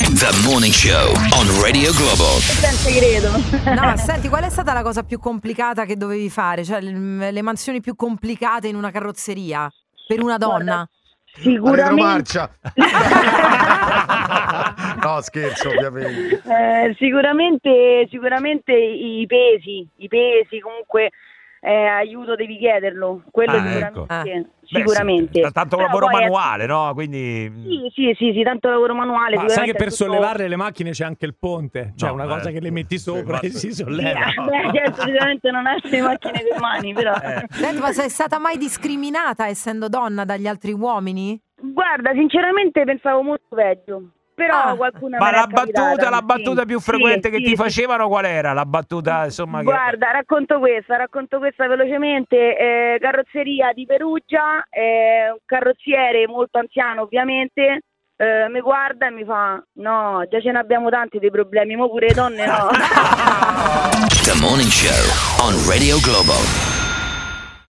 The Morning Show on Radio Globo. Senza credo. No, senti, qual è stata la cosa più complicata che dovevi fare? Cioè, le mansioni più complicate in una carrozzeria per una donna? Sicuramente. No, scherzo, ovviamente. Sicuramente i pesi comunque aiuto devi chiederlo, quello sicuramente. Sicuramente. Sì, tanto però lavoro manuale, no? Quindi sì, tanto lavoro manuale. Ma sai che per sollevarle le macchine c'è anche il ponte, cioè No, una cosa che le metti sopra e si Sì, solleva. certo, sicuramente non hai le macchine per mani, però. Senti, ma sei stata mai discriminata essendo donna dagli altri uomini? Guarda, sinceramente pensavo molto peggio. Però qualcuno ma me l'è capitata. la battuta più frequente che ti sì. facevano qual era? La battuta, insomma, Guarda, racconto questa velocemente. Carrozzeria di Perugia, un carrozziere molto anziano ovviamente, mi guarda e mi fa: no, già ce ne abbiamo tanti dei problemi, mo pure le donne no. The Morning Show on Radio Globo.